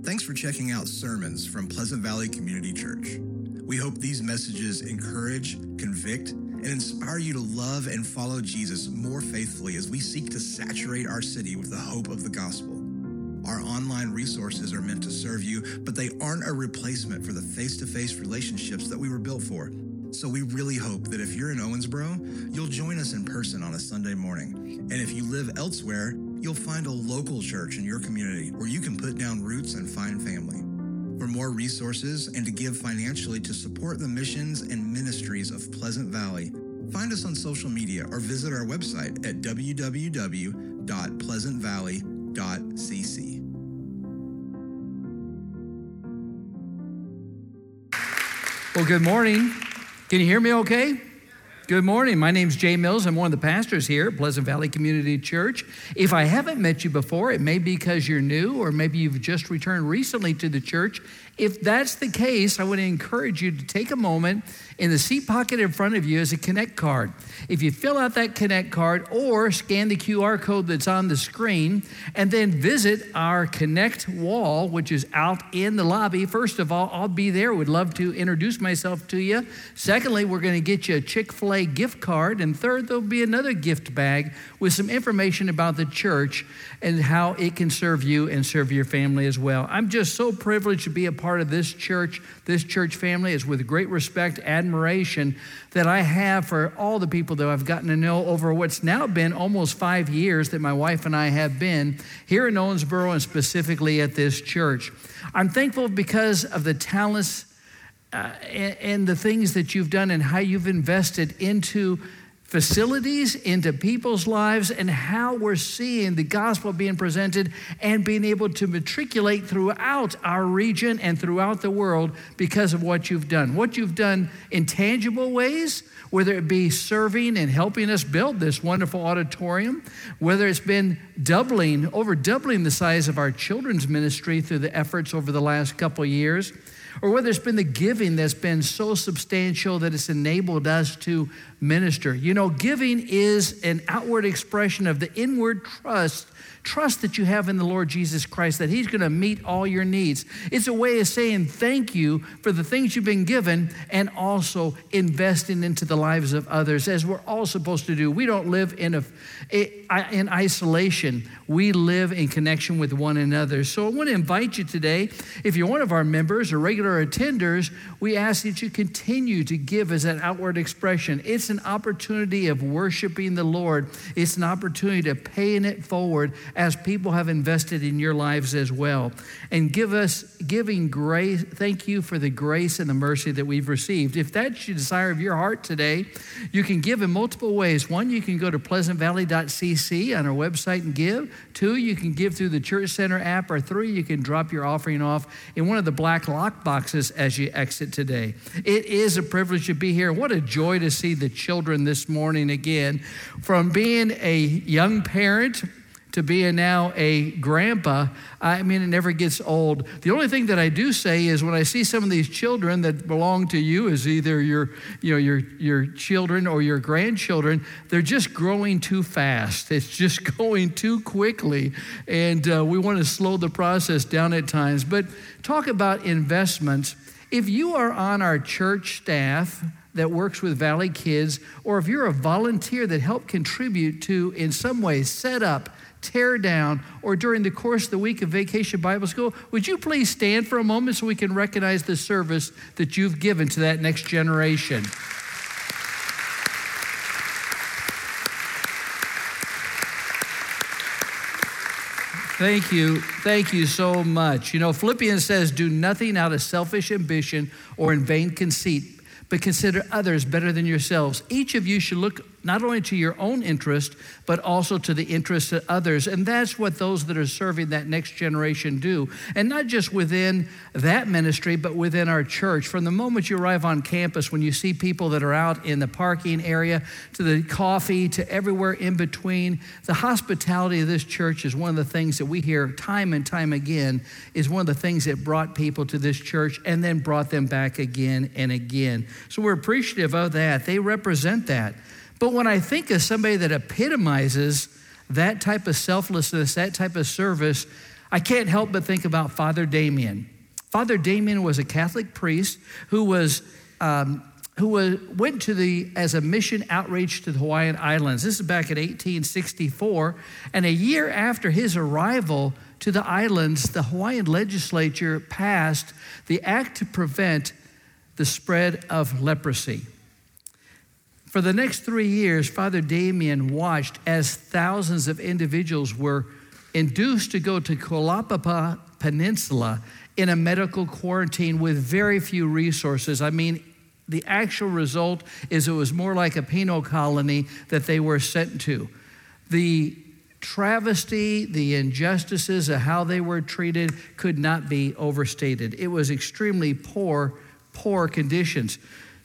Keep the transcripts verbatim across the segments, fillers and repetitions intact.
Thanks for checking out sermons from Pleasant Valley Community Church. We hope these messages encourage, convict, and inspire you to love and follow Jesus more faithfully as we seek to saturate our city with the hope of the gospel. Our online resources are meant to serve you, but they aren't a replacement for the face-to-face relationships that we were built for. So we really hope that if you're in Owensboro, you'll join us in person on a Sunday morning. And if you live elsewhere, you'll find a local church in your community where you can put down roots and find family. For more resources and to give financially to support the missions and ministries of Pleasant Valley, find us on social media or visit our website at w w w dot pleasant valley dot c c. Well, good morning. Can you hear me okay? Good morning. My name's Jay Mills. I'm one of the pastors here at Pleasant Valley Community Church. If I haven't met you before, it may be because you're new or maybe you've just returned recently to the church. If that's the case, I would encourage you to take a moment. In the seat pocket in front of you is a Connect card. If you fill out that Connect card or scan the Q R code that's on the screen and then visit our Connect wall, which is out in the lobby. First of all, I'll be there. Would love to introduce myself to you. Secondly, we're going to get you a Chick-fil-A gift card. And third, there'll be another gift bag with some information about the church and how it can serve you and serve your family as well. I'm just so privileged to be a part of this church, this church family. It's with great respect, admiration that I have for all the people that I've gotten to know over what's now been almost five years that my wife and I have been here in Owensboro and specifically at this church. I'm thankful because of the talents uh, and, and the things that you've done and how you've invested into facilities, into people's lives, and how we're seeing the gospel being presented and being able to matriculate throughout our region and throughout the world because of what you've done. What you've done in tangible ways, whether it be serving and helping us build this wonderful auditorium, whether it's been doubling, over doubling the size of our children's ministry through the efforts over the last couple of years, or whether it's been the giving that's been so substantial that it's enabled us to minister. You know, giving is an outward expression of the inward trust, trust that you have in the Lord Jesus Christ, that he's going to meet all your needs. It's a way of saying thank you for the things you've been given and also investing into the lives of others, as we're all supposed to do. We don't live in a in isolation. We live in connection with one another. So I want to invite you today, if you're one of our members or regular attenders, we ask that you continue to give as an outward expression. It's an opportunity of worshiping the Lord. It's an opportunity to paying it forward as people have invested in your lives as well. And give us, giving grace, thank you for the grace and the mercy that we've received. If that's the desire of your heart today, you can give in multiple ways. One, you can go to pleasant valley dot c c on our website and give. Two, you can give through the Church Center app. Or three, you can drop your offering off in one of the black lock boxes as you exit today. It is a privilege to be here. What a joy to see the children this morning again. From being a young parent to being now a grandpa, I mean, it never gets old. The only thing that I do say is when I see some of these children that belong to you as either your, you know, your, your children or your grandchildren, they're just growing too fast. It's just going too quickly. And uh, we want to slow the process down at times. But talk about investments. If you are on our church staff that works with Valley Kids, or if you're a volunteer that helped contribute to, in some way, set up, tear down, or during the course of the week of Vacation Bible School, would you please stand for a moment so we can recognize the service that you've given to that next generation? Thank you. Thank you so much. You know, Philippians says, do nothing out of selfish ambition or in vain conceit, but consider others better than yourselves. Each of you should look not only to your own interest, but also to the interests of others. And that's what those that are serving that next generation do. And not just within that ministry, but within our church. From the moment you arrive on campus, when you see people that are out in the parking area, to the coffee, to everywhere in between, the hospitality of this church is one of the things that we hear time and time again, is one of the things that brought people to this church and then brought them back again and again. So we're appreciative of that. They represent that. But when I think of somebody that epitomizes that type of selflessness, that type of service, I can't help but think about Father Damien. Father Damien was a Catholic priest who was um, who was, went to the as a mission outreach to the Hawaiian Islands. This is back in eighteen sixty-four, and a year after his arrival to the islands, the Hawaiian legislature passed the act to prevent the spread of leprosy. For the next three years, Father Damien watched as thousands of individuals were induced to go to Kalapapa Peninsula in a medical quarantine with very few resources. I mean, the actual result is it was more like a penal colony that they were sent to. The travesty, the injustices of how they were treated could not be overstated. It was extremely poor, poor conditions.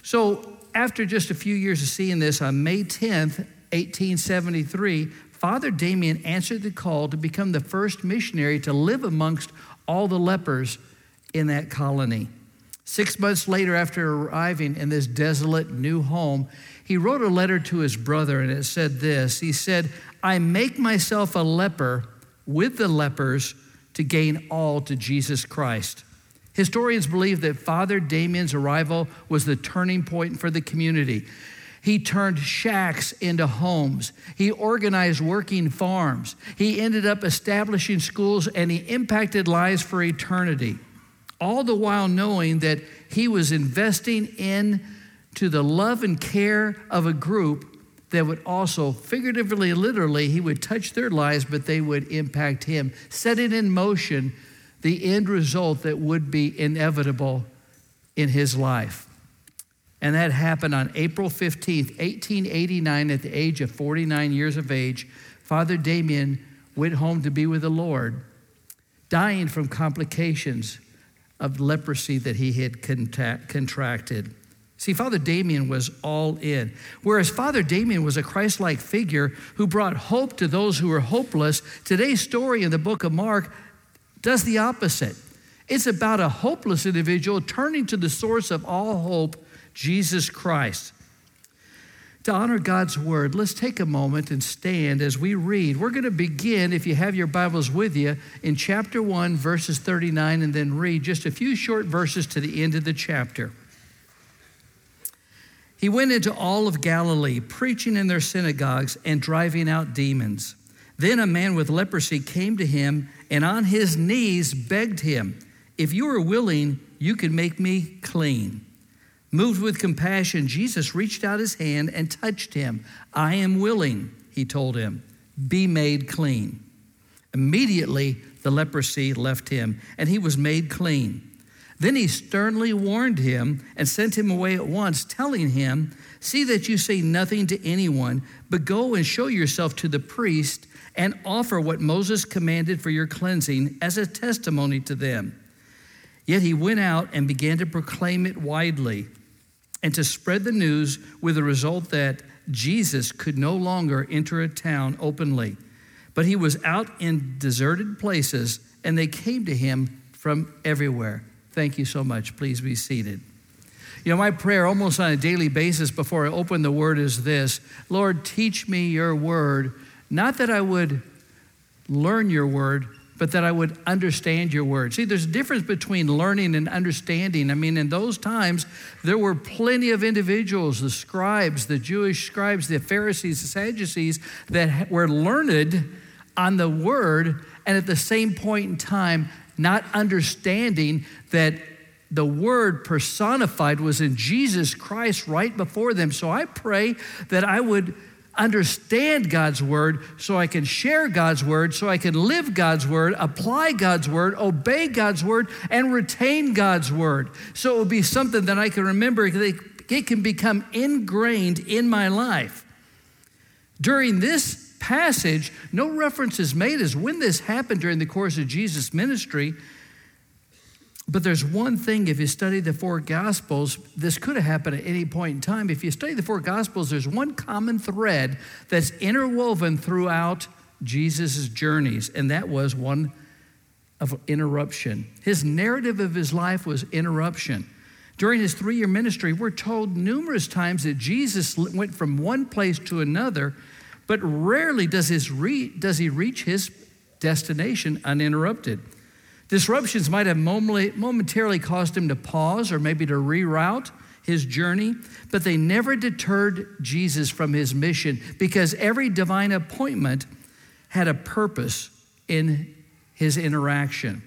So after just a few years of seeing this, on May tenth, eighteen seventy-three, Father Damien answered the call to become the first missionary to live amongst all the lepers in that colony. Six months later, after arriving in this desolate new home, he wrote a letter to his brother, and it said this. He said, "I make myself a leper with the lepers to gain all to Jesus Christ." Historians believe that Father Damien's arrival was the turning point for the community. He turned shacks into homes. He organized working farms. He ended up establishing schools, and he impacted lives for eternity, all the while knowing that he was investing into the love and care of a group that would also, figuratively, literally, he would touch their lives, but they would impact him, setting in motion the end result that would be inevitable in his life. And that happened on April fifteenth, eighteen eighty-nine, at the age of forty-nine years of age. Father Damien went home to be with the Lord, dying from complications of leprosy that he had contact, contracted. See, Father Damien was all in. Whereas Father Damien was a Christ-like figure who brought hope to those who were hopeless, today's story in the book of Mark does the opposite. It's about a hopeless individual turning to the source of all hope, Jesus Christ. To honor God's word, let's take a moment and stand as we read. We're going to begin, if you have your Bibles with you, in chapter one, verses thirty-nine, and then read just a few short verses to the end of the chapter. He went into all of Galilee, preaching in their synagogues and driving out demons. Then a man with leprosy came to him and on his knees begged him, "If you are willing, you can make me clean." Moved with compassion, Jesus reached out his hand and touched him. "I am willing," he told him. "Be made clean." Immediately, the leprosy left him, and he was made clean. Then he sternly warned him and sent him away at once, telling him, "See that you say nothing to anyone, but go and show yourself to the priest and offer what Moses commanded for your cleansing as a testimony to them." Yet he went out and began to proclaim it widely and to spread the news, with the result that Jesus could no longer enter a town openly, but he was out in deserted places, and they came to him from everywhere. Thank you so much. Please be seated. You know, my prayer almost on a daily basis before I open the word is this: Lord, teach me your word, not that I would learn your word, but that I would understand your word. See, there's a difference between learning and understanding. I mean, in those times, there were plenty of individuals, the scribes, the Jewish scribes, the Pharisees, the Sadducees, that were learned on the word, and at the same point in time, not understanding that the word personified was in Jesus Christ right before them. So I pray that I would understand God's word so I can share God's word, so I can live God's word, apply God's word, obey God's word, and retain God's word. So it will be something that I can remember. It can become ingrained in my life. During this passage, no reference is made as when this happened during the course of Jesus' ministry. But there's one thing, if you study the four Gospels, this could have happened at any point in time. If you study the four Gospels, there's one common thread that's interwoven throughout Jesus' journeys, and that was one of interruption. His narrative of his life was interruption. During his three-year ministry, we're told numerous times that Jesus went from one place to another, but rarely does, his re- does he reach his destination uninterrupted. Disruptions might have momentarily caused him to pause or maybe to reroute his journey, but they never deterred Jesus from his mission because every divine appointment had a purpose in his interaction.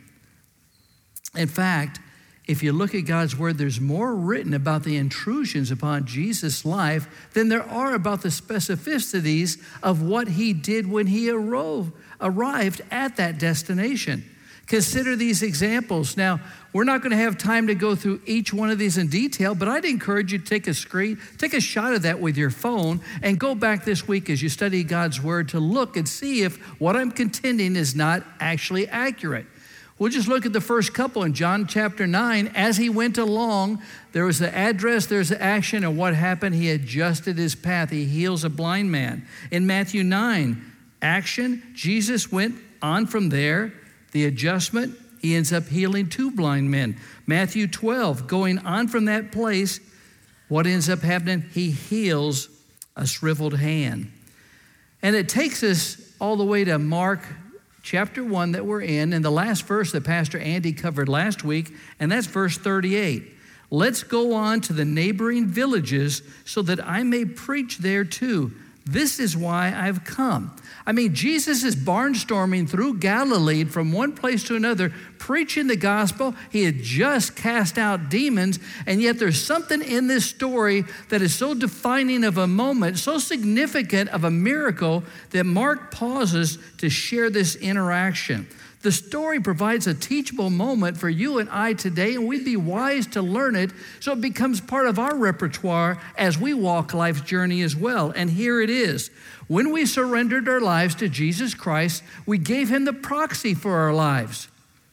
In fact, if you look at God's word, there's more written about the intrusions upon Jesus' life than there are about the specificities of what he did when he arose, arrived at that destination. Consider these examples. Now, we're not going to have time to go through each one of these in detail, but I'd encourage you to take a screen, take a shot of that with your phone and go back this week as you study God's word to look and see if what I'm contending is not actually accurate. We'll just look at the first couple in John chapter nine. As he went along, there was the address, there's the action, and what happened? He adjusted his path. He heals a blind man. In Matthew nine, action, Jesus went on from there. The adjustment, he ends up healing two blind men. Matthew twelve, going on from that place, what ends up happening? He heals a shriveled hand. And it takes us all the way to Mark chapter one that we're in, and the last verse that Pastor Andy covered last week, and that's verse thirty-eight. Let's go on to the neighboring villages so that I may preach there too. This is why I've come. I mean, Jesus is barnstorming through Galilee from one place to another, preaching the gospel. He had just cast out demons, and yet there's something in this story that is so defining of a moment, so significant of a miracle, that Mark pauses to share this interaction. The story provides a teachable moment for you and I today, and we'd be wise to learn it so it becomes part of our repertoire as we walk life's journey as well. And here it is. When we surrendered our lives to Jesus Christ, we gave him the proxy for our lives.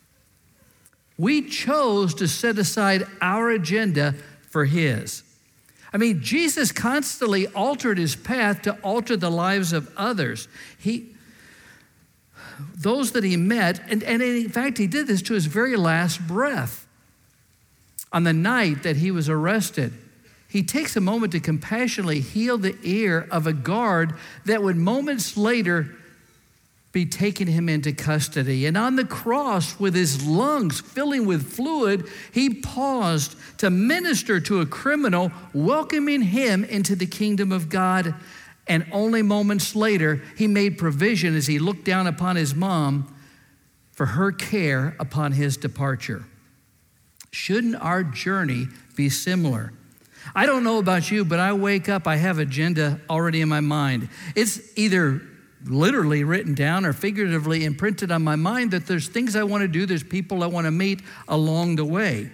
We chose to set aside our agenda for his. I mean, Jesus constantly altered his path to alter the lives of others. He Those that he met, and, and in fact, he did this to his very last breath. On the night that he was arrested, he takes a moment to compassionately heal the ear of a guard that would moments later be taking him into custody. And on the cross, with his lungs filling with fluid, he paused to minister to a criminal, welcoming him into the kingdom of God. And only moments later, he made provision as he looked down upon his mom for her care upon his departure. Shouldn't our journey be similar? I don't know about you, but I wake up, I have agenda already in my mind. It's either literally written down or figuratively imprinted on my mind that there's things I want to do, there's people I want to meet along the way.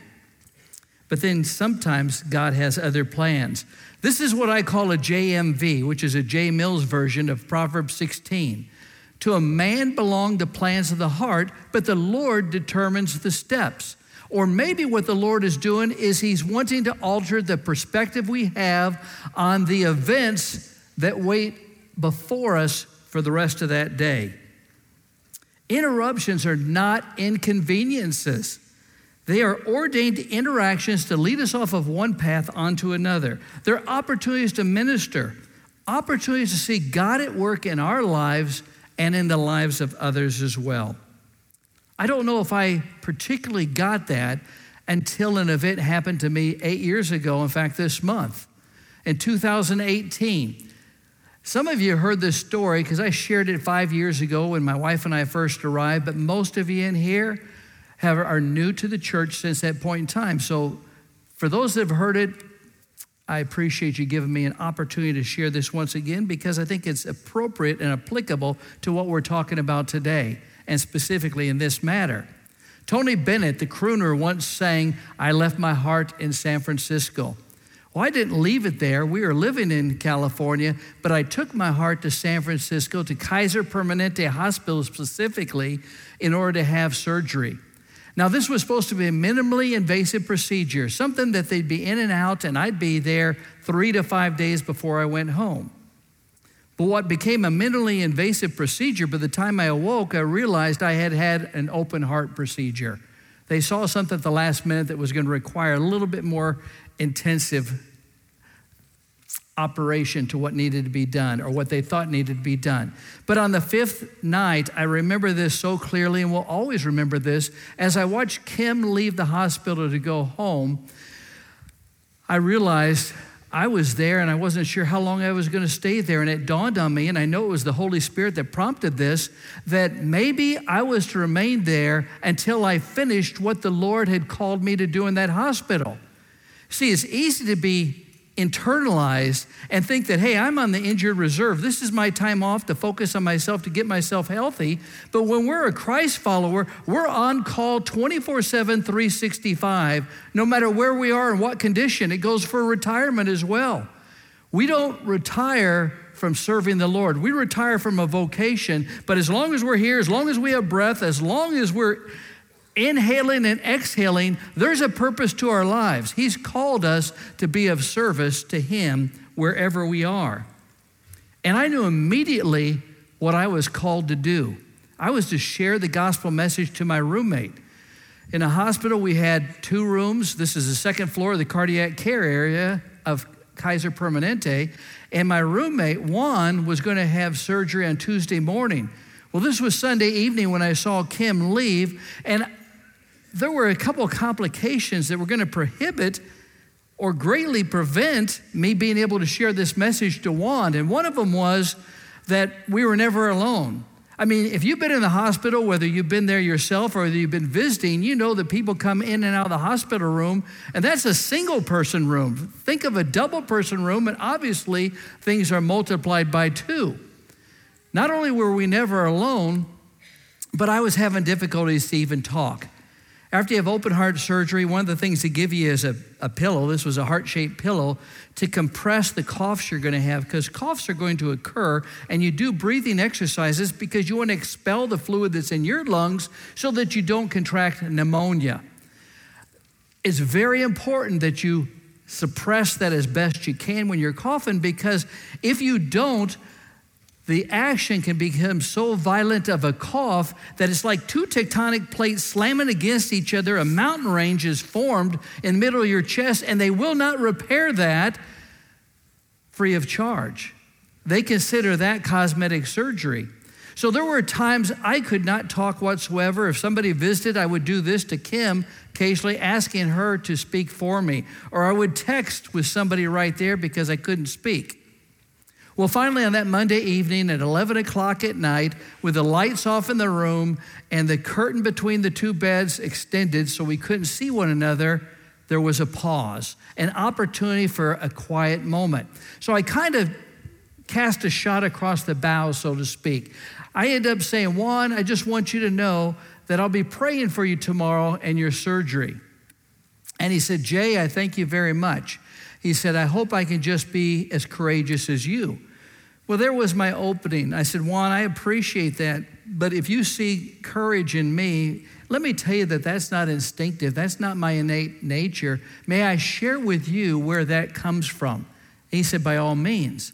But then sometimes God has other plans. This is what I call a J M V, which is a J. Mills version of Proverbs sixteen. To a man belong the plans of the heart, but the Lord determines the steps. Or maybe what the Lord is doing is he's wanting to alter the perspective we have on the events that wait before us for the rest of that day. Interruptions are not inconveniences. They are ordained interactions to lead us off of one path onto another. They're opportunities to minister, opportunities to see God at work in our lives and in the lives of others as well. I don't know if I particularly got that until an event happened to me eight years ago, in fact, this month, in two thousand eighteen. Some of you heard this story because I shared it five years ago when my wife and I first arrived, but most of you in here have, are new to the church since that point in time. So for those that have heard it, I appreciate you giving me an opportunity to share this once again because I think it's appropriate and applicable to what we're talking about today, and specifically in this matter. Tony Bennett, the crooner, once sang, "I left my heart in San Francisco." Well, I didn't leave it there. We were living in California, but I took my heart to San Francisco, to Kaiser Permanente Hospital specifically, in order to have surgery. Now, this was supposed to be a minimally invasive procedure, something that they'd be in and out, and I'd be there three to five days before I went home. But what became a minimally invasive procedure, by the time I awoke, I realized I had had an open heart procedure. They saw something at the last minute that was going to require a little bit more intensive operation to what needed to be done or what they thought needed to be done. But on the fifth night, I remember this so clearly, and will always remember this. As I watched Kim leave the hospital to go home, I realized I was there and I wasn't sure how long I was going to stay there. And it dawned on me, and I know it was the Holy Spirit that prompted this, that maybe I was to remain there until I finished what the Lord had called me to do in that hospital. See, it's easy to be internalized and think that, hey, I'm on the injured reserve. This is my time off to focus on myself, to get myself healthy. But when we're a Christ follower, we're on call twenty-four seven, three sixty-five, no matter where we are and what condition. It goes for retirement as well. We don't retire from serving the Lord. We retire from a vocation, but as long as we're here, as long as we have breath, as long as we're inhaling and exhaling, there's a purpose to our lives. He's called us to be of service to Him wherever we are. And I knew immediately what I was called to do. I was to share the gospel message to my roommate. In a hospital, we had two rooms. This is the second floor of the cardiac care area of Kaiser Permanente. And my roommate, Juan, was going to have surgery on Tuesday morning. Well, this was Sunday evening when I saw Kim leave, and there were a couple of complications that were going to prohibit or greatly prevent me being able to share this message to Juan. And one of them was that we were never alone. I mean, if you've been in the hospital, whether you've been there yourself or whether you've been visiting, you know that people come in and out of the hospital room, and that's a single person room. Think of a double person room, and obviously things are multiplied by two. Not only were we never alone, but I was having difficulties to even talk. After you have open heart surgery, one of the things they give you is a, a pillow. This was a heart-shaped pillow to compress the coughs you're going to have, because coughs are going to occur, and you do breathing exercises because you want to expel the fluid that's in your lungs so that you don't contract pneumonia. It's very important that you suppress that as best you can when you're coughing, because if you don't, the action can become so violent of a cough that it's like two tectonic plates slamming against each other. A mountain range is formed in the middle of your chest, and they will not repair that free of charge. They consider that cosmetic surgery. So there were times I could not talk whatsoever. If somebody visited, I would do this to Kim, occasionally asking her to speak for me. Or I would text with somebody right there because I couldn't speak. Well, finally, on that Monday evening at eleven o'clock at night, with the lights off in the room and the curtain between the two beds extended so we couldn't see one another, there was a pause, an opportunity for a quiet moment. So I kind of cast a shot across the bow, so to speak. I ended up saying, Juan, I just want you to know that I'll be praying for you tomorrow and your surgery. And he said, Jay, I thank you very much. He said, I hope I can just be as courageous as you. Well, there was my opening. I said, Juan, I appreciate that, but if you see courage in me, let me tell you that that's not instinctive. That's not my innate nature. May I share with you where that comes from? He said, by all means.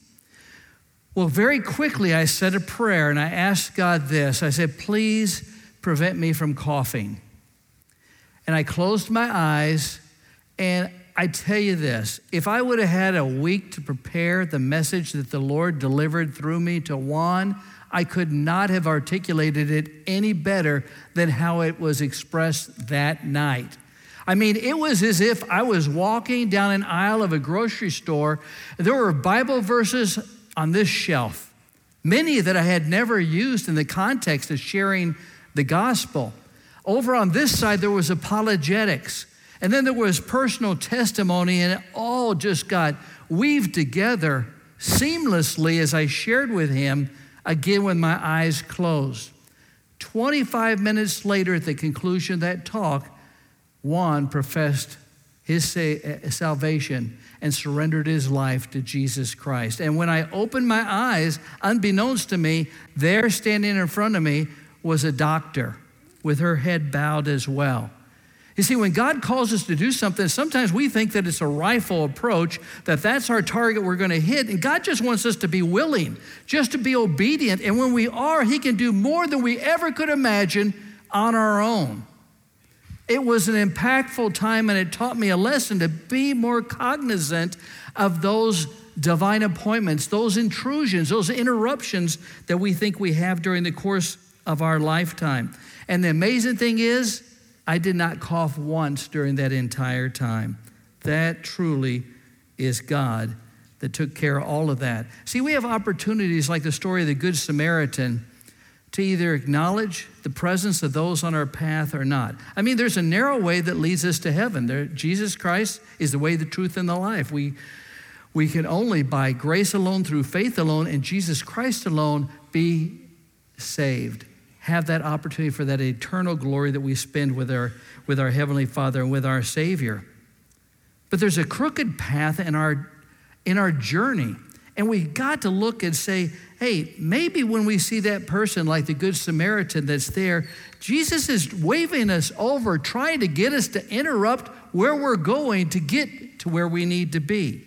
Well, very quickly, I said a prayer, and I asked God this. I said, please prevent me from coughing. And I closed my eyes, and I tell you this, if I would have had a week to prepare the message that the Lord delivered through me to Juan, I could not have articulated it any better than how it was expressed that night. I mean, it was as if I was walking down an aisle of a grocery store. There were Bible verses on this shelf, many that I had never used in the context of sharing the gospel. Over on this side, there was apologetics. And then there was personal testimony, and it all just got weaved together seamlessly as I shared with him, again with my eyes closed. twenty-five minutes later, at the conclusion of that talk, Juan professed his salvation and surrendered his life to Jesus Christ. And when I opened my eyes, unbeknownst to me, there standing in front of me was a doctor with her head bowed as well. You see, when God calls us to do something, sometimes we think that it's a rifle approach, that that's our target we're going to hit. And God just wants us to be willing, just to be obedient. And when we are, He can do more than we ever could imagine on our own. It was an impactful time, and it taught me a lesson to be more cognizant of those divine appointments, those intrusions, those interruptions that we think we have during the course of our lifetime. And the amazing thing is, I did not cough once during that entire time. That truly is God that took care of all of that. See, we have opportunities like the story of the Good Samaritan to either acknowledge the presence of those on our path or not. I mean, there's a narrow way that leads us to heaven. There, Jesus Christ is the way, the truth, and the life. We, we can only by grace alone, through faith alone, and Jesus Christ alone be saved. Have that opportunity for that eternal glory that we spend with our, with our Heavenly Father and with our Savior. But there's a crooked path in our, in our journey. And we got to look and say, hey, maybe when we see that person like the Good Samaritan that's there, Jesus is waving us over, trying to get us to interrupt where we're going to get to where we need to be.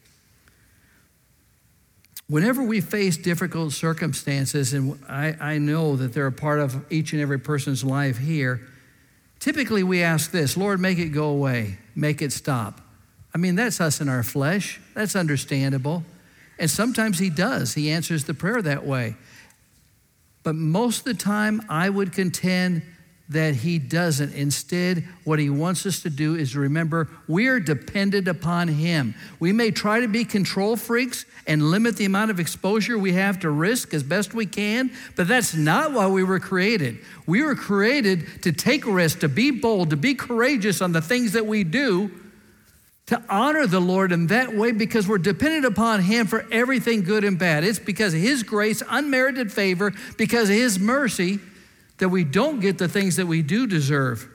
Whenever we face difficult circumstances, and I, I know that they're a part of each and every person's life here, typically we ask this, Lord, make it go away, make it stop. I mean, that's us in our flesh. That's understandable. And sometimes he does. He answers the prayer that way. But most of the time, I would contend that he doesn't. Instead, what he wants us to do is remember we are dependent upon him. We may try to be control freaks and limit the amount of exposure we have to risk as best we can, but that's not why we were created. We were created to take risks, to be bold, to be courageous on the things that we do, to honor the Lord in that way because we're dependent upon him for everything good and bad. It's because of his grace, unmerited favor, because of his mercy that we don't get the things that we do deserve.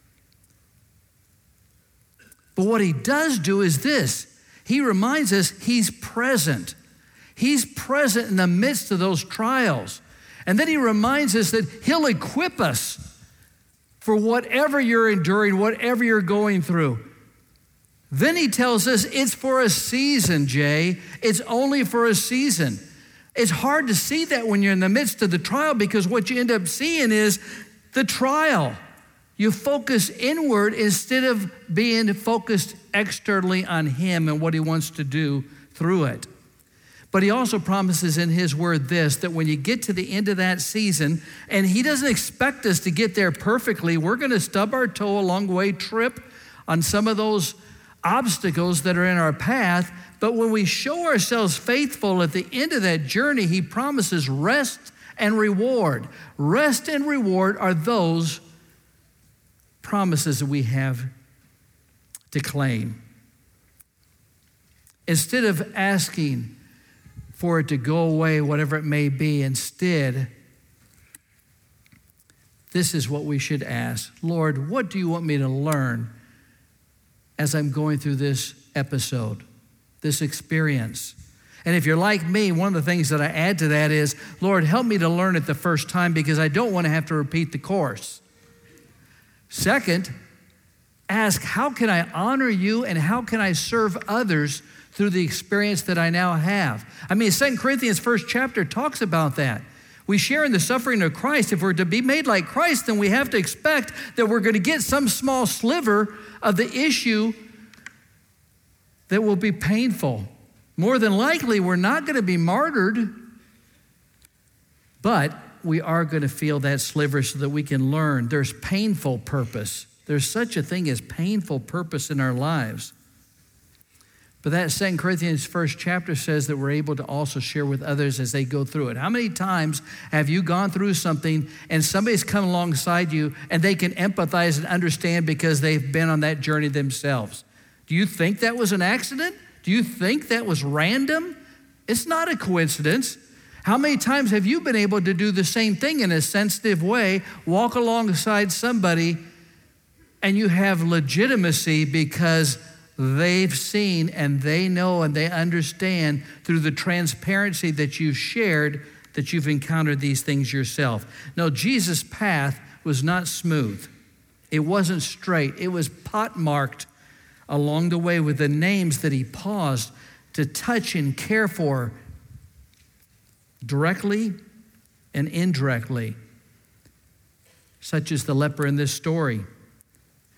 But what he does do is this. He reminds us he's present. He's present in the midst of those trials. And then he reminds us that he'll equip us for whatever you're enduring, whatever you're going through. Then he tells us it's for a season, Jay. It's only for a season. It's hard to see that when you're in the midst of the trial because what you end up seeing is the trial. You focus inward instead of being focused externally on him and what he wants to do through it. But he also promises in his word this, that when you get to the end of that season, and he doesn't expect us to get there perfectly, we're going to stub our toe along the way, trip on some of those obstacles that are in our path, but when we show ourselves faithful at the end of that journey, he promises rest and reward. Rest and reward are those promises that we have to claim. Instead of asking for it to go away, whatever it may be, instead, this is what we should ask. Lord, what do you want me to learn as I'm going through this episode, this experience? And if you're like me, one of the things that I add to that is, Lord, help me to learn it the first time because I don't want to have to repeat the course. Second, ask, how can I honor you and how can I serve others through the experience that I now have? I mean, Second Corinthians first chapter talks about that. We share in the suffering of Christ. If we're to be made like Christ, then we have to expect that we're going to get some small sliver of the issue that will be painful. More than likely, we're not going to be martyred, but we are going to feel that sliver so that we can learn. There's painful purpose. There's such a thing as painful purpose in our lives. But that Second Corinthians first chapter says that we're able to also share with others as they go through it. How many times have you gone through something and somebody's come alongside you and they can empathize and understand because they've been on that journey themselves? Do you think that was an accident? Do you think that was random? It's not a coincidence. How many times have you been able to do the same thing in a sensitive way, walk alongside somebody, and you have legitimacy because they've seen and they know and they understand through the transparency that you shared that you've encountered these things yourself. No, Jesus' path was not smooth. It wasn't straight. It was pot-marked along the way with the names that he paused to touch and care for directly and indirectly, such as the leper in this story.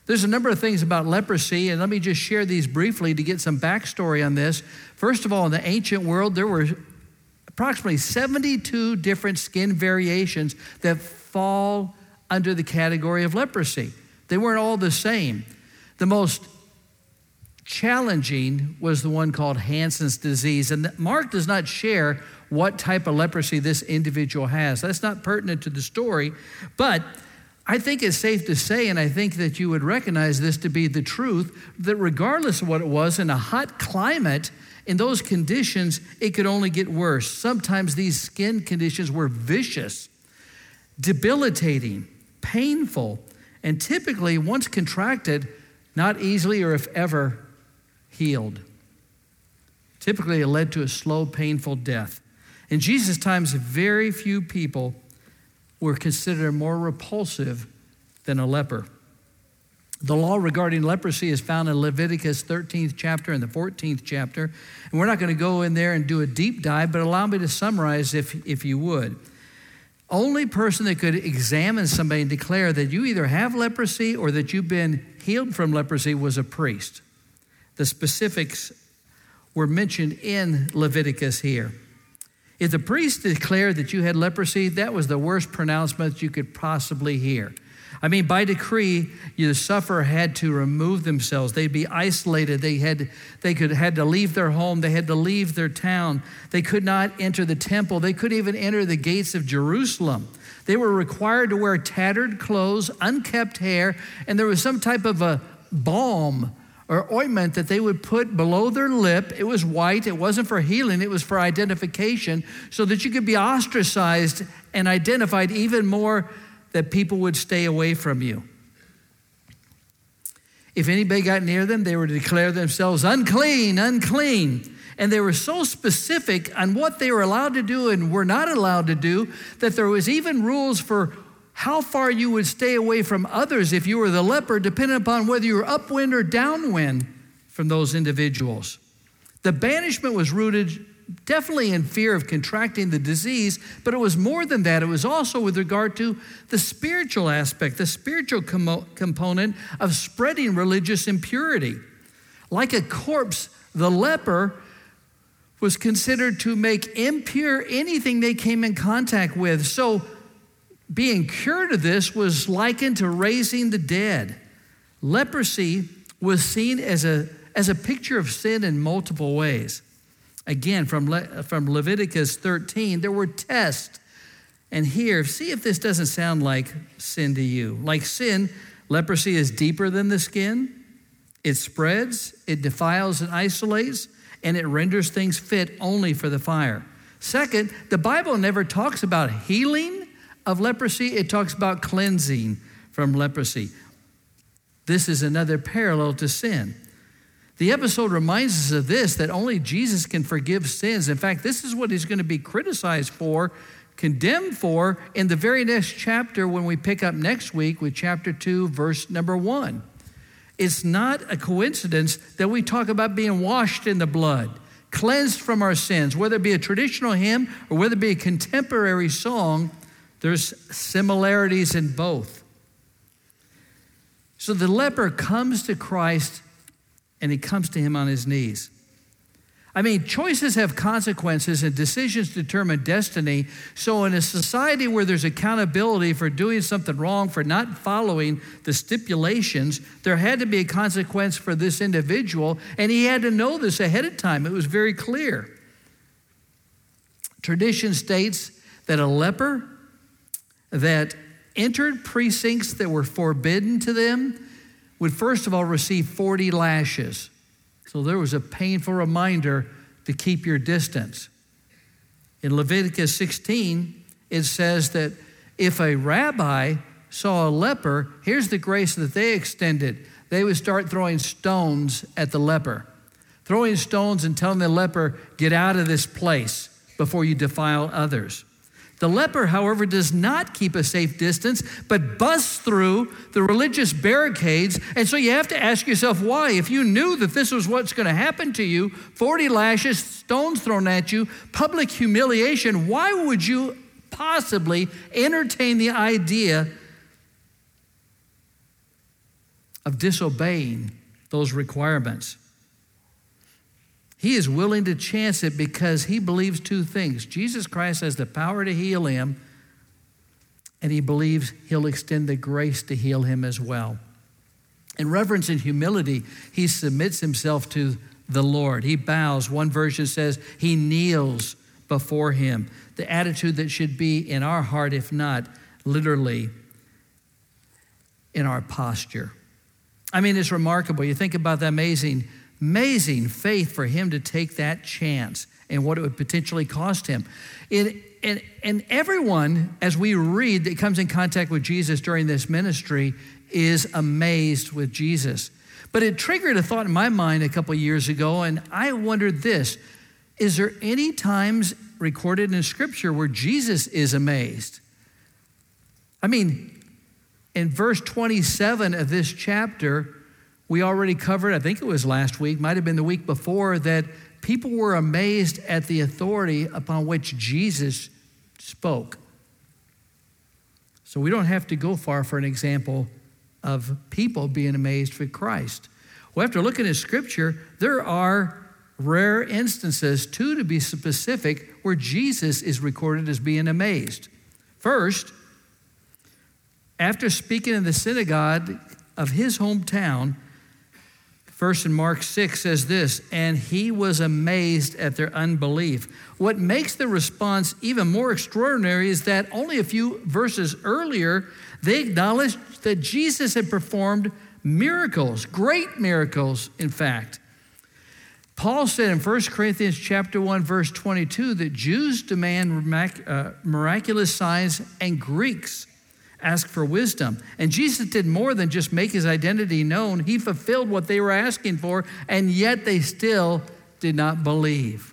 There's a number of things about leprosy, and let me just share these briefly to get some backstory on this. First of all, in the ancient world, there were approximately seventy-two different skin variations that fall under the category of leprosy. They weren't all the same. The most challenging was the one called Hansen's disease. And Mark does not share what type of leprosy this individual has. That's not pertinent to the story, but I think it's safe to say, and I think that you would recognize this to be the truth, that regardless of what it was, in a hot climate, in those conditions, it could only get worse. Sometimes these skin conditions were vicious, debilitating, painful, and typically, once contracted, not easily or if ever healed. Typically, it led to a slow, painful death. In Jesus' times, very few people were considered more repulsive than a leper. The law regarding leprosy is found in Leviticus thirteenth chapter and the fourteenth chapter. And we're not going to go in there and do a deep dive, but allow me to summarize if, if you would. Only person that could examine somebody and declare that you either have leprosy or that you've been healed from leprosy was a priest. The specifics were mentioned in Leviticus here. If the priest declared that you had leprosy, that was the worst pronouncement you could possibly hear. I mean, by decree, the sufferer had to remove themselves. They'd be isolated. They had, they could, had to leave their home. They had to leave their town. They could not enter the temple. They couldn't even enter the gates of Jerusalem. They were required to wear tattered clothes, unkept hair, and there was some type of a balm or ointment that they would put below their lip. It was white. It wasn't for healing. It was for identification so that you could be ostracized and identified even more, that people would stay away from you. If anybody got near them, they were to declare themselves unclean, unclean. And they were so specific on what they were allowed to do and were not allowed to do that there was even rules for how far you would stay away from others if you were the leper, depending upon whether you were upwind or downwind from those individuals. The banishment was rooted definitely in fear of contracting the disease, but it was more than that. It was also with regard to the spiritual aspect, the spiritual com- component of spreading religious impurity. Like a corpse, the leper was considered to make impure anything they came in contact with. So being cured of this was likened to raising the dead. Leprosy was seen as a, as a picture of sin in multiple ways. Again, from, Le- from Leviticus thirteen, there were tests. And here, see if this doesn't sound like sin to you. Like sin, leprosy is deeper than the skin. It spreads, it defiles and isolates, and it renders things fit only for the fire. Second, the Bible never talks about healing of leprosy. It talks about cleansing from leprosy. This is another parallel to sin. The episode reminds us of this, that only Jesus can forgive sins. In fact, this is what he's going to be criticized for, condemned for, in the very next chapter when we pick up next week with chapter two, verse number one. It's not a coincidence that we talk about being washed in the blood, cleansed from our sins, whether it be a traditional hymn or whether it be a contemporary song. There's similarities in both. So the leper comes to Christ and he comes to him on his knees. I mean, choices have consequences and decisions determine destiny. So in a society where there's accountability for doing something wrong, for not following the stipulations, there had to be a consequence for this individual, and he had to know this ahead of time. It was very clear. Tradition states that a leper that entered precincts that were forbidden to them would first of all receive forty lashes. So there was a painful reminder to keep your distance. In Leviticus sixteen, it says that if a rabbi saw a leper, here's the grace that they extended. They would start throwing stones at the leper. Throwing stones and telling the leper, get out of this place before you defile others. The leper, however, does not keep a safe distance, but busts through the religious barricades. And so you have to ask yourself why. If you knew that this was what's going to happen to you, forty lashes, stones thrown at you, public humiliation, why would you possibly entertain the idea of disobeying those requirements. He is willing to chance it because he believes two things. Jesus Christ has the power to heal him, and he believes he'll extend the grace to heal him as well. In reverence and humility, he submits himself to the Lord. He bows. One version says he kneels before him. The attitude that should be in our heart, if not literally in our posture. I mean, it's remarkable. You think about the amazing, amazing faith for him to take that chance and what it would potentially cost him. It, and, and everyone, as we read, that comes in contact with Jesus during this ministry is amazed with Jesus. But it triggered a thought in my mind a couple years ago, and I wondered this: is there any times recorded in Scripture where Jesus is amazed? I mean, in verse twenty-seven of this chapter, we already covered, I think it was last week, might have been the week before, that people were amazed at the authority upon which Jesus spoke. So we don't have to go far for an example of people being amazed with Christ. Well, after looking at Scripture, there are rare instances, two to be specific, where Jesus is recorded as being amazed. First, after speaking in the synagogue of his hometown, verse in Mark six says this, and he was amazed at their unbelief. What makes the response even more extraordinary is that only a few verses earlier, they acknowledged that Jesus had performed miracles, great miracles, in fact. Paul said in First Corinthians chapter one, verse twenty-two, that Jews demand miraculous signs and Greeks ask for wisdom. And Jesus did more than just make his identity known. He fulfilled what they were asking for, and yet they still did not believe.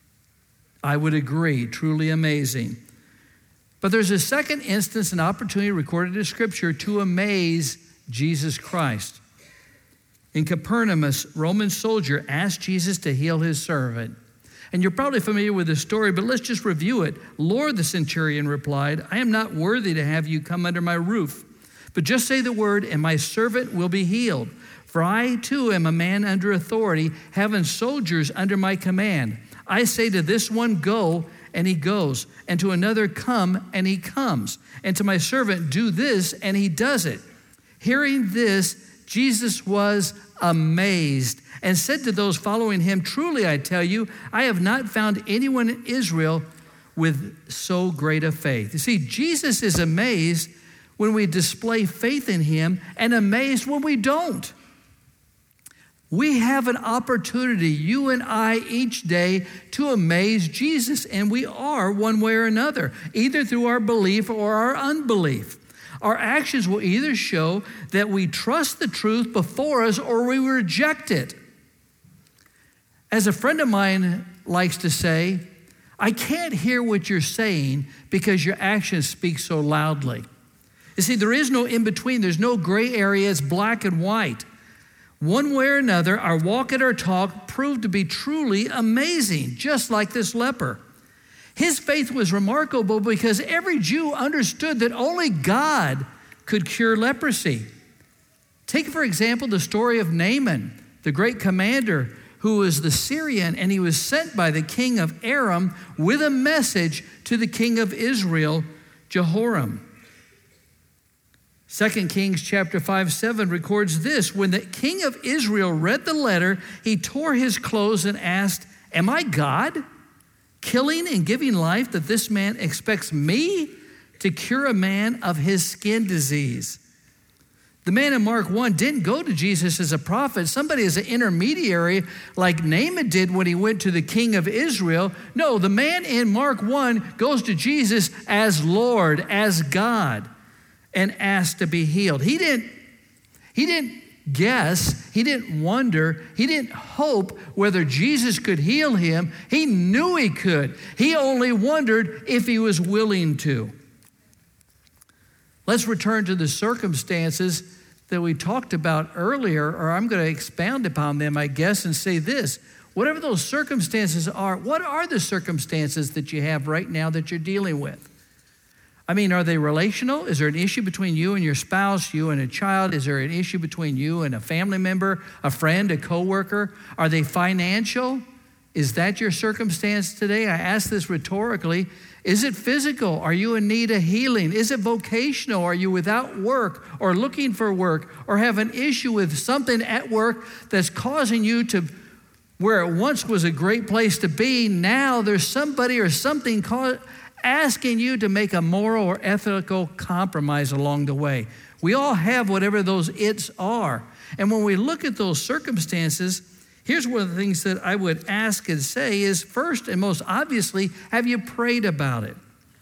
I would agree, truly amazing. But there's a second instance, an opportunity recorded in Scripture to amaze Jesus Christ. In Capernaum, a Roman soldier asked Jesus to heal his servant. And you're probably familiar with the story, but let's just review it. Lord, the centurion replied, I am not worthy to have you come under my roof, but just say the word and my servant will be healed. For I too am a man under authority, having soldiers under my command. I say to this one, go, and he goes, and to another, come, and he comes, and to my servant, do this, and he does it. Hearing this, Jesus was amazed and said to those following him, truly I tell you, I have not found anyone in Israel with so great a faith. You see, Jesus is amazed when we display faith in him and amazed when we don't. We have an opportunity, you and I, each day to amaze Jesus, and we are one way or another, either through our belief or our unbelief. Our actions will either show that we trust the truth before us or we reject it. As a friend of mine likes to say, I can't hear what you're saying because your actions speak so loudly. You see, there is no in-between. There's no gray area. It's black and white. One way or another, our walk and our talk proved to be truly amazing, just like this leper. His faith was remarkable because every Jew understood that only God could cure leprosy. Take, for example, the story of Naaman, the great commander who was the Syrian, and he was sent by the king of Aram with a message to the king of Israel, Jehoram. Second Kings chapter five, seven records this. When the king of Israel read the letter, he tore his clothes and asked, am I God, killing and giving life, that this man expects me to cure a man of his skin disease? The man in Mark one didn't go to Jesus as a prophet, somebody as an intermediary like Naaman did when he went to the king of Israel. No, the man in Mark one goes to Jesus as Lord, as God, and asked to be healed. He didn't, he didn't guess, he didn't wonder, he didn't hope whether Jesus could heal him. He knew he could. He only wondered if he was willing to. Let's return to the circumstances that we talked about earlier, or I'm going to expound upon them, I guess, and say this. Whatever those circumstances are, what are the circumstances that you have right now that you're dealing with? I mean, are they relational? Is there an issue between you and your spouse, you and a child? Is there an issue between you and a family member, a friend, a coworker? Are they financial? Is that your circumstance today? I ask this rhetorically. Is it physical? Are you in need of healing? Is it vocational? Are you without work or looking for work or have an issue with something at work that's causing you to, where it once was a great place to be, now there's somebody or something cause, asking you to make a moral or ethical compromise along the way. We all have whatever those it's are. And when we look at those circumstances, here's one of the things that I would ask and say is, first and most obviously, have you prayed about it?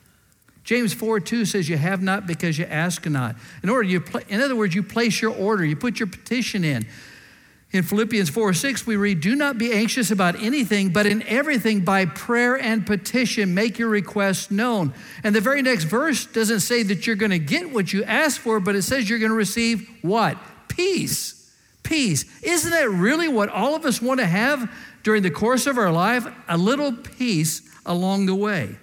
James four two says you have not because you ask not. In order, you pl- in other words, you place your order, you put your petition in. In Philippians four six, we read, do not be anxious about anything, but in everything by prayer and petition, make your requests known. And the very next verse doesn't say that you're going to get what you ask for, but it says you're going to receive what? Peace. Peace. Isn't that really what all of us want to have during the course of our life? A little peace along the way.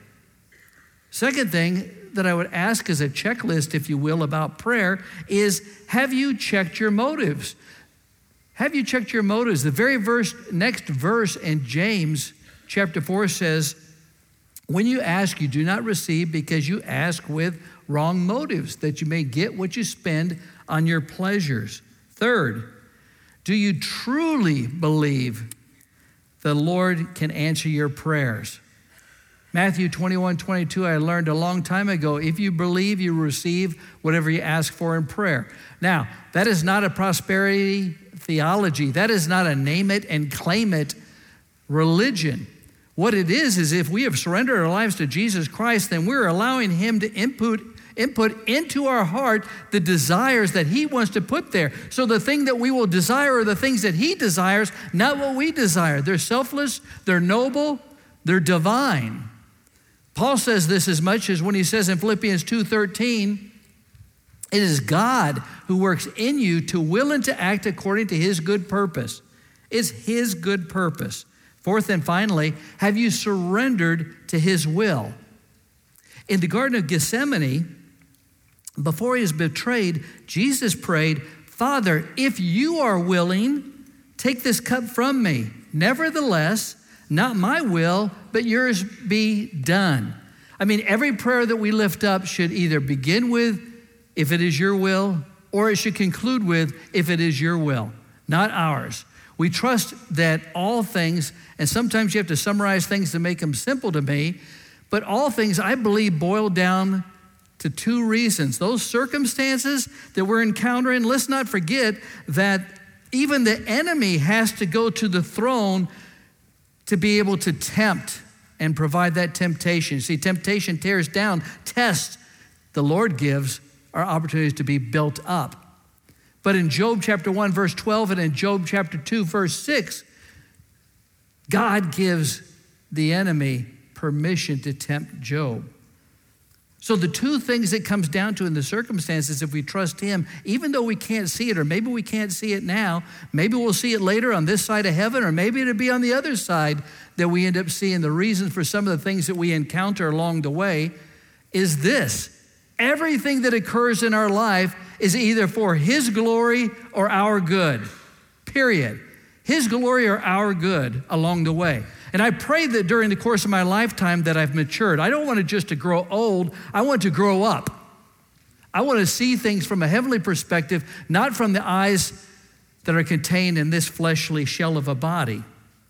Second thing that I would ask as a checklist, if you will, about prayer is, have you checked your motives? Have you checked your motives? The very verse, next verse in James chapter four says, when you ask, you do not receive because you ask with wrong motives, that you may get what you spend on your pleasures. Third, do you truly believe the Lord can answer your prayers? Matthew twenty-one twenty-two, I learned a long time ago, if you believe, you receive whatever you ask for in prayer. Now, that is not a prosperity theology. That is not a name it and claim it religion. What it is, is if we have surrendered our lives to Jesus Christ, then we're allowing him to input input into our heart the desires that he wants to put there. So the thing that we will desire are the things that he desires, not what we desire. They're selfless, they're noble, they're divine. Paul says this as much as when he says in Philippians two thirteen, it is God who works in you to will and to act according to his good purpose. It's his good purpose. Fourth and finally, have you surrendered to his will? In the Garden of Gethsemane, before he was betrayed, Jesus prayed, Father, if you are willing, take this cup from me. Nevertheless, not my will, but yours be done. I mean, every prayer that we lift up should either begin with, if it is your will, or it should conclude with, if it is your will, not ours. We trust that all things, and sometimes you have to summarize things to make them simple to me, but all things I believe boil down to two reasons. Those circumstances that we're encountering, let's not forget that even the enemy has to go to the throne to be able to tempt and provide that temptation. See, temptation tears down, tests the Lord gives are opportunities to be built up. But in Job chapter one, verse twelve, and in Job chapter two, verse six, God gives the enemy permission to tempt Job. So the two things it comes down to in the circumstances, if we trust him, even though we can't see it, or maybe we can't see it now, maybe we'll see it later on this side of heaven, or maybe it'll be on the other side that we end up seeing the reasons for some of the things that we encounter along the way, is this. Everything that occurs in our life is either for his glory or our good, period. His glory or our good along the way. And I pray that during the course of my lifetime that I've matured. I don't want it just to grow old. I want to grow up. I want to see things from a heavenly perspective, not from the eyes that are contained in this fleshly shell of a body.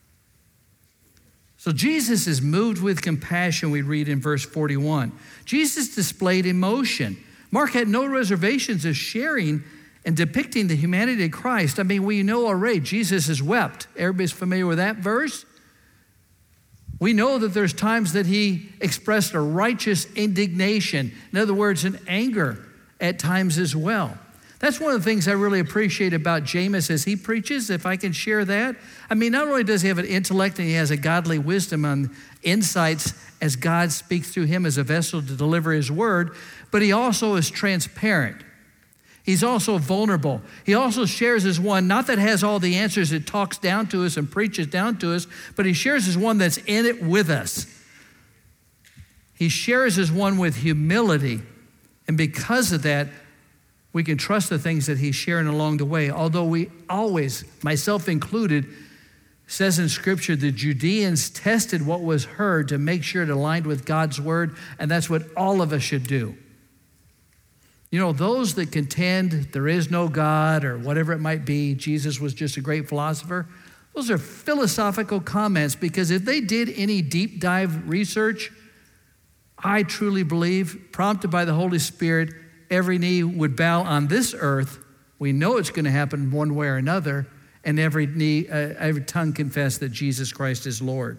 So Jesus is moved with compassion, we read in verse forty-one. Jesus displayed emotion. Mark had no reservations of sharing and depicting the humanity of Christ. I mean, we know already Jesus has wept. Everybody's familiar with that verse? We know that there's times that he expressed a righteous indignation. In other words, an anger at times as well. That's one of the things I really appreciate about James as he preaches, if I can share that. I mean, not only does he have an intellect and he has a godly wisdom on insights as God speaks through him as a vessel to deliver his word, but he also is transparent. He's also vulnerable. He also shares as one, not that has all the answers, it talks down to us and preaches down to us, but he shares as one that's in it with us. He shares as one with humility. And because of that, we can trust the things that he's sharing along the way. Although we always, myself included, says in Scripture, the Judeans tested what was heard to make sure it aligned with God's word, and that's what all of us should do. You know, those that contend there is no God or whatever it might be, Jesus was just a great philosopher, those are philosophical comments, because if they did any deep dive research, I truly believe, prompted by the Holy Spirit, every knee would bow on this earth. We know it's going to happen one way or another, and every knee, uh, every tongue confess that Jesus Christ is Lord.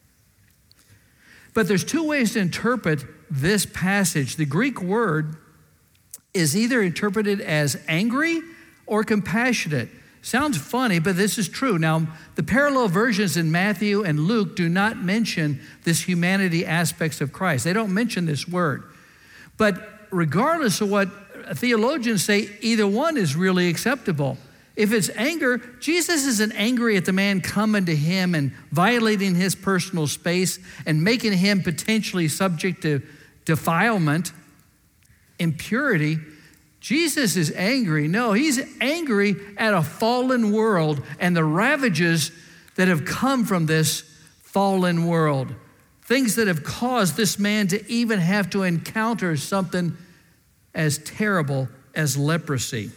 But there's two ways to interpret this passage. The Greek word is either interpreted as angry or compassionate. Sounds funny, but this is true. Now, the parallel versions in Matthew and Luke do not mention this humanity aspects of Christ. They don't mention this word. But regardless of what theologians say, either one is really acceptable. If it's anger, Jesus isn't angry at the man coming to him and violating his personal space and making him potentially subject to defilement, impurity. Jesus is angry. No, he's angry at a fallen world and the ravages that have come from this fallen world. Things that have caused this man to even have to encounter something as terrible as leprosy.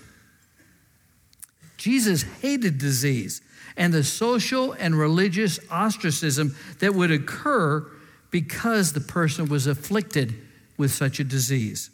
Jesus hated disease and the social and religious ostracism that would occur because the person was afflicted with such a disease.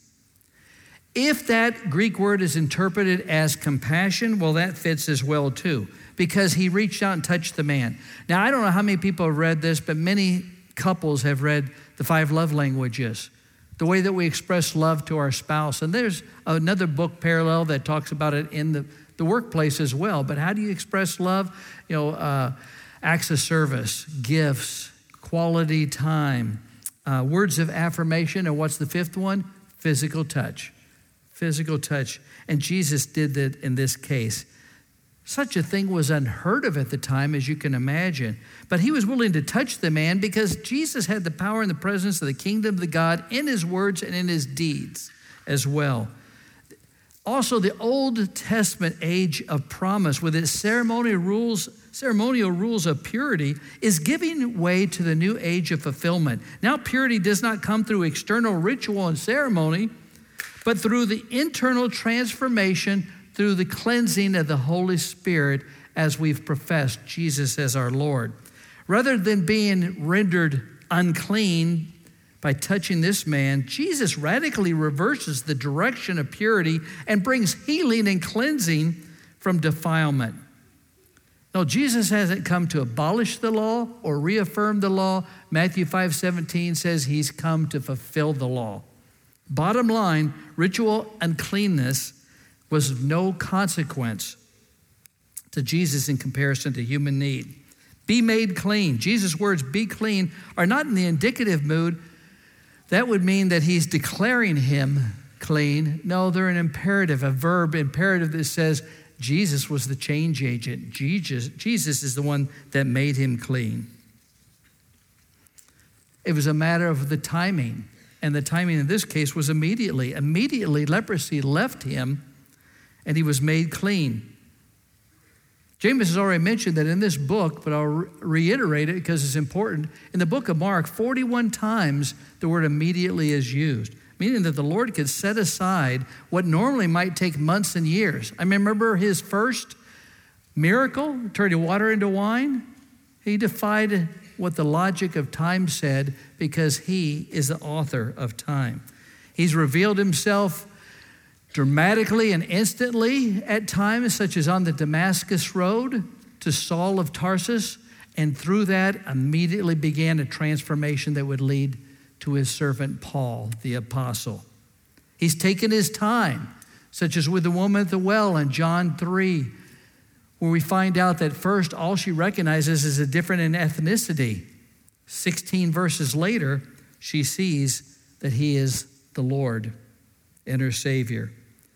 If that Greek word is interpreted as compassion, well, that fits as well too, because he reached out and touched the man. Now, I don't know how many people have read this, but many couples have read the five love languages, the way that we express love to our spouse. And there's another book parallel that talks about it in the, the workplace as well. But how do you express love? You know, uh, acts of service, gifts, quality time, uh, words of affirmation, and what's the fifth one? Physical touch. Physical touch. And Jesus did that in this case. Such a thing was unheard of at the time, as you can imagine. But he was willing to touch the man because Jesus had the power and the presence of the kingdom of the God in his words and in his deeds as well. Also, the Old Testament age of promise with its ceremonial rules, ceremonial rules of purity is giving way to the new age of fulfillment. Now, purity does not come through external ritual and ceremony, but through the internal transformation, through the cleansing of the Holy Spirit as we've professed Jesus as our Lord. Rather than being rendered unclean by touching this man, Jesus radically reverses the direction of purity and brings healing and cleansing from defilement. No, Jesus hasn't come to abolish the law or reaffirm the law. Matthew five seventeen says he's come to fulfill the law. Bottom line, ritual uncleanness was of no consequence to Jesus in comparison to human need. Be made clean. Jesus' words, be clean, are not in the indicative mood. That would mean that he's declaring him clean. No, they're an imperative, a verb imperative that says Jesus was the change agent. Jesus, Jesus is the one that made him clean. It was a matter of the timing. And the timing in this case was immediately. Immediately, leprosy left him and he was made clean. James has already mentioned that in this book, but I'll re- reiterate it because it's important. In the book of Mark, forty-one times the word immediately is used, meaning that the Lord could set aside what normally might take months and years. I remember his first miracle, turning water into wine. He defied what the logic of time said because he is the author of time. He's revealed himself dramatically and instantly at times, such as on the Damascus Road to Saul of Tarsus, and through that immediately began a transformation that would lead to his servant Paul, the apostle. He's taken his time, such as with the woman at the well in John three, where we find out that first all she recognizes is a different in ethnicity. sixteen verses later, she sees that he is the Lord and her Savior.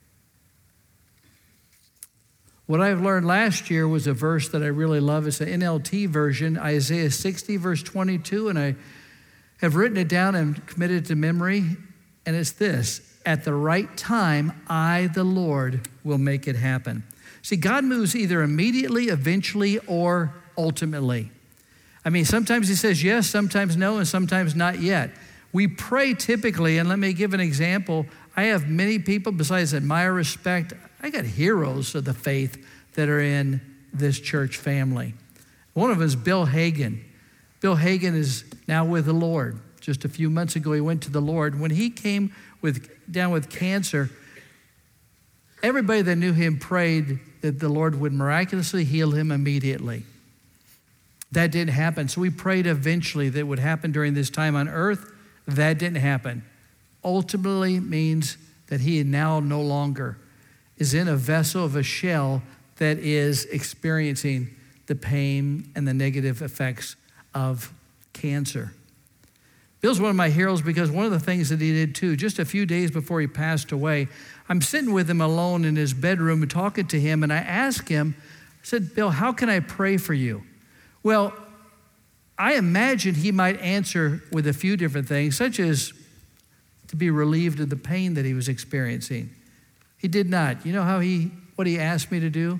What I've learned last year was a verse that I really love. It's the N L T version, Isaiah sixty, verse twenty-two, and I have written it down and committed it to memory, and it's this: at the right time, I, the Lord, will make it happen. See, God moves either immediately, eventually, or ultimately. I mean, sometimes he says yes, sometimes no, and sometimes not yet. We pray typically, and let me give an example. I have many people, besides admire, respect, I got heroes of the faith that are in this church family. One of them is Bill Hagan. Bill Hagan is now with the Lord. Just a few months ago, he went to the Lord. When he came with down with cancer, everybody that knew him prayed that the Lord would miraculously heal him immediately. That didn't happen. So we prayed eventually that it would happen during this time on earth. That didn't happen. Ultimately means that he now no longer is in a vessel of a shell that is experiencing the pain and the negative effects of cancer. Bill's one of my heroes because one of the things that he did too, just a few days before he passed away, I'm sitting with him alone in his bedroom and talking to him, and I asked him, I said, Bill, how can I pray for you? Well, I imagine he might answer with a few different things, such as to be relieved of the pain that he was experiencing. He did not. You know how he, what he asked me to do?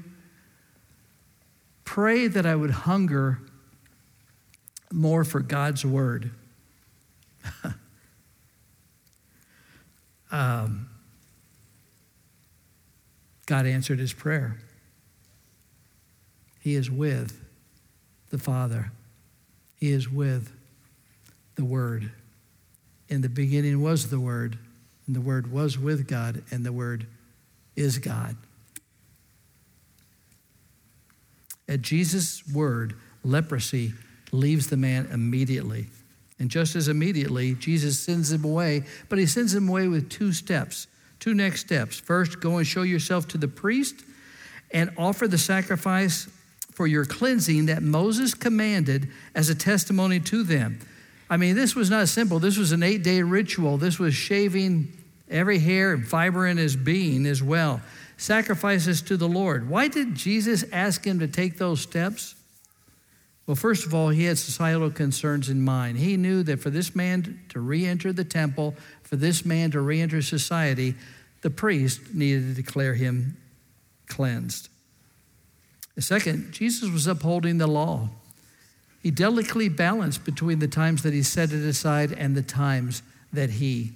Pray that I would hunger more for God's word. um, God answered his prayer. He is with the Father. He is with the Word. In the beginning was the Word, and the Word was with God, and the Word is God. At Jesus' word, leprosy leaves the man immediately. And just as immediately, Jesus sends him away, but he sends him away with two steps, two next steps. First, go and show yourself to the priest and offer the sacrifice for your cleansing that Moses commanded as a testimony to them. I mean, this was not simple. This was an eight-day ritual. This was shaving every hair and fiber in his being as well. Sacrifices to the Lord. Why did Jesus ask him to take those steps? Well, first of all, he had societal concerns in mind. He knew that for this man to re-enter the temple, for this man to re-enter society, the priest needed to declare him cleansed. Second, Jesus was upholding the law. He delicately balanced between the times that he set it aside and the times that he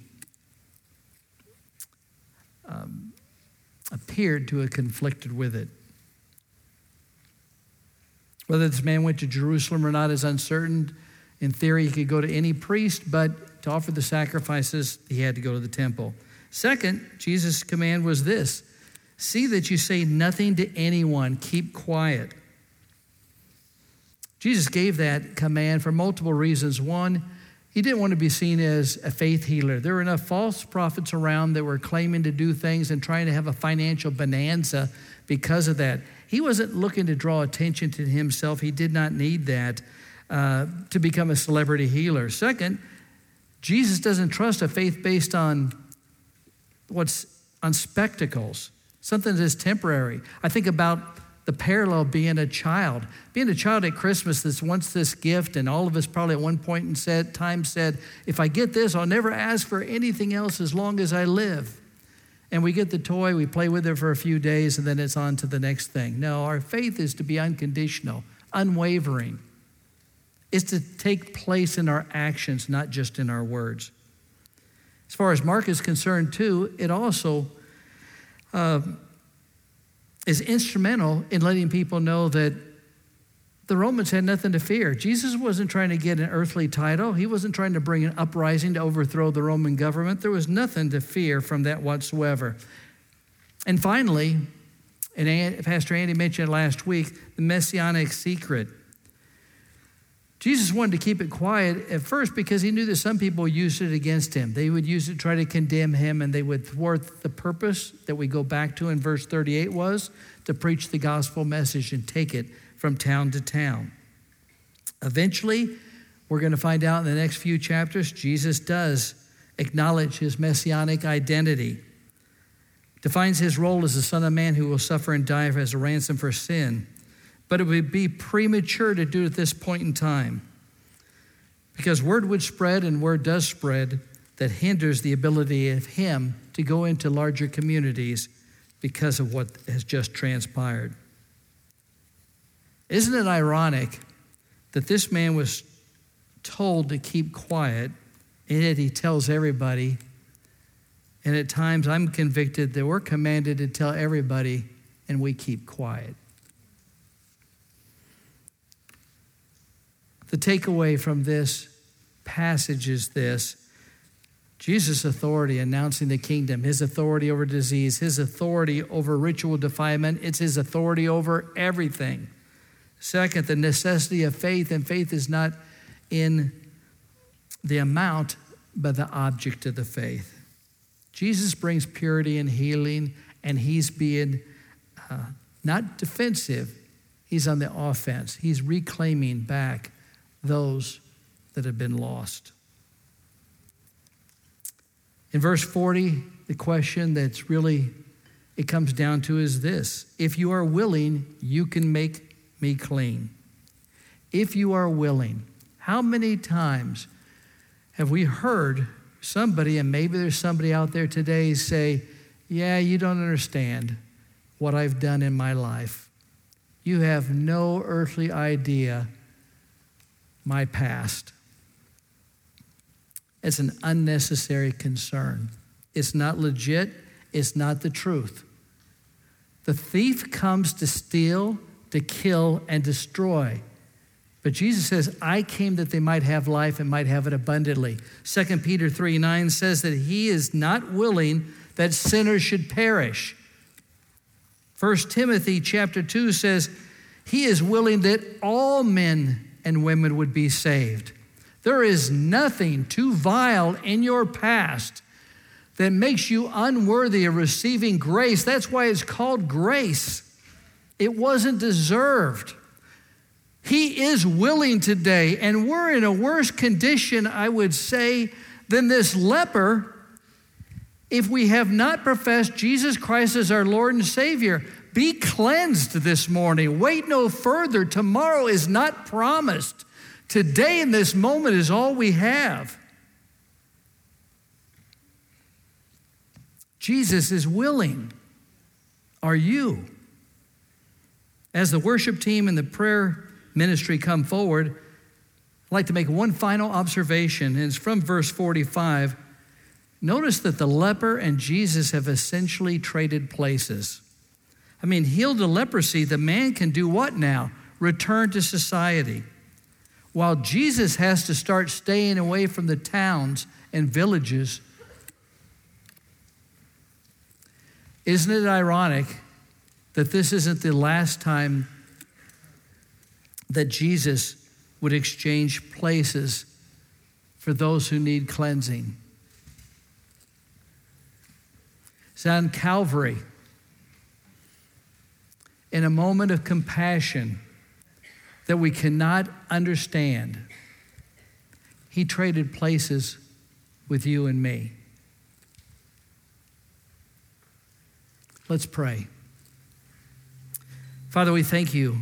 um, appeared to have conflicted with it. Whether this man went to Jerusalem or not is uncertain. In theory, he could go to any priest, but to offer the sacrifices, he had to go to the temple. Second, Jesus' command was this: see that you say nothing to anyone. Keep quiet. Jesus gave that command for multiple reasons. One, he didn't want to be seen as a faith healer. There were enough false prophets around that were claiming to do things and trying to have a financial bonanza because of that. He wasn't looking to draw attention to himself. He did not need that uh, to become a celebrity healer. Second, Jesus doesn't trust a faith based on what's on spectacles, something that's temporary. I think about the parallel being a child. Being a child at Christmas that's wants this gift, and all of us probably at one point in said, time said, if I get this, I'll never ask for anything else as long as I live. And we get the toy, we play with it for a few days, and then it's on to the next thing. No, our faith is to be unconditional, unwavering. It's to take place in our actions, not just in our words. As far as Mark is concerned, too, it also uh, is instrumental in letting people know that the Romans had nothing to fear. Jesus wasn't trying to get an earthly title. He wasn't trying to bring an uprising to overthrow the Roman government. There was nothing to fear from that whatsoever. And finally, and Pastor Andy mentioned last week, the messianic secret. Jesus wanted to keep it quiet at first because he knew that some people used it against him. They would use it to try to condemn him, and they would thwart the purpose that we go back to in verse thirty-eight was to preach the gospel message and take it from town to town. Eventually, we're going to find out in the next few chapters, Jesus does acknowledge his messianic identity, defines his role as the Son of Man who will suffer and die as a ransom for sin. But it would be premature to do it at this point in time, Because word would spread, and word does spread, that hinders the ability of him to go into larger communities because of what has just transpired. Isn't it ironic that this man was told to keep quiet, and yet he tells everybody? And at times I'm convicted that we're commanded to tell everybody, and we keep quiet. The takeaway from this passage is this: Jesus' authority announcing the kingdom, his authority over disease, his authority over ritual defilement, it's his authority over everything. Second, the necessity of faith, and faith is not in the amount, but the object of the faith. Jesus brings purity and healing, and he's being uh, not defensive, he's on the offense. He's reclaiming back those that have been lost. In verse forty, the question that's really, it comes down to is this: if you are willing, you can make me clean. If you are willing. How many times have we heard somebody, and maybe there's somebody out there today, say, yeah, you don't understand what I've done in my life. You have no earthly idea my past. It's an unnecessary concern. It's not legit. It's not the truth. The thief comes to steal, to kill, and destroy. But Jesus says, I came that they might have life and might have it abundantly. Second Peter three nine says that he is not willing that sinners should perish. First Timothy chapter two says he is willing that all men and women would be saved. There is nothing too vile in your past that makes you unworthy of receiving grace. That's why it's called grace. It wasn't deserved. He is willing today, and we're in a worse condition, I would say, than this leper if we have not professed Jesus Christ as our Lord and Savior. Be cleansed this morning. Wait no further. Tomorrow is not promised. Today in this moment is all we have. Jesus is willing. Are you? As the worship team and the prayer ministry come forward, I'd like to make one final observation, and it's from verse forty-five. Notice that the leper and Jesus have essentially traded places. I mean, healed of leprosy, the man can do what now? Return to society. While Jesus has to start staying away from the towns and villages. Isn't it ironic that this isn't the last time that Jesus would exchange places for those who need cleansing? It's on Calvary, in a moment of compassion that we cannot understand, he traded places with you and me. Let's pray. Father, we thank you.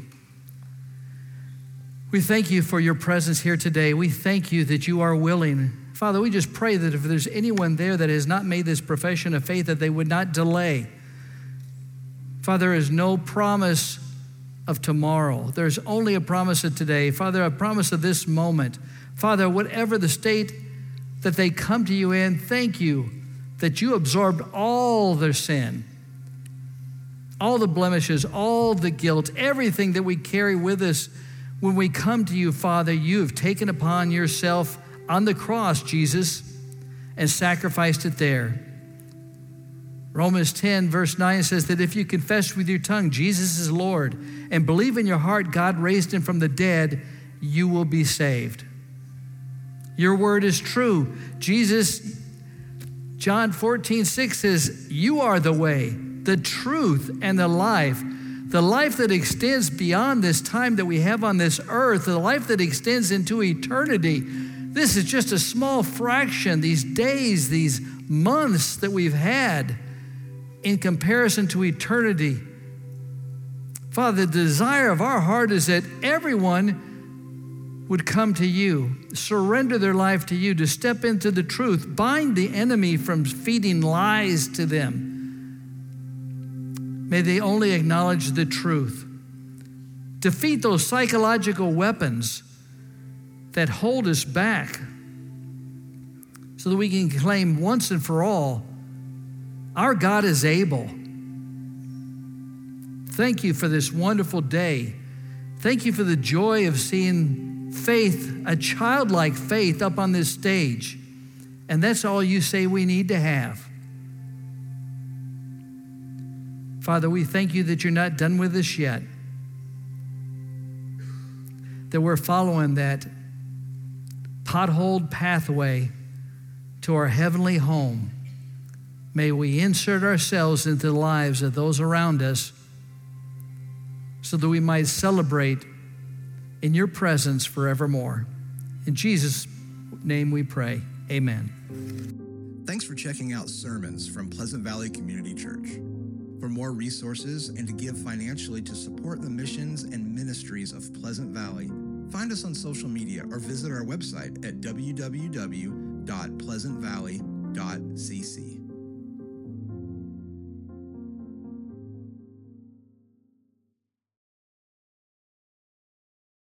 We thank you for your presence here today. We thank you that you are willing. Father, we just pray that if there's anyone there that has not made this profession of faith, that they would not delay. Father, there is no promise of tomorrow. There's only a promise of today. Father, a promise of this moment. Father, whatever the state that they come to you in, thank you that you absorbed all their sin, all the blemishes, all the guilt, everything that we carry with us. When we come to you, Father, you have taken upon yourself on the cross, Jesus, and sacrificed it there. Romans ten, verse nine says that if you confess with your tongue Jesus is Lord and believe in your heart God raised him from the dead, you will be saved. Your word is true. Jesus, John fourteen, six says, you are the way, the truth, and the life. The life that extends beyond this time that we have on this earth, the life that extends into eternity. This is just a small fraction, these days, these months that we've had in comparison to eternity. Father, the desire of our heart is that everyone would come to you, surrender their life to you, to step into the truth, bind the enemy from feeding lies to them. May they only acknowledge the truth. Defeat those psychological weapons that hold us back so that we can claim once and for all, our God is able. Thank you for this wonderful day. Thank you for the joy of seeing faith, a childlike faith up on this stage. And that's all you say we need to have. Father, we thank you that you're not done with us yet, that we're following that potholed pathway to our heavenly home. May we insert ourselves into the lives of those around us so that we might celebrate in your presence forevermore. In Jesus' name we pray, amen. Thanks for checking out sermons from Pleasant Valley Community Church. For more resources and to give financially to support the missions and ministries of Pleasant Valley, find us on social media or visit our website at w w w dot pleasant valley dot c c.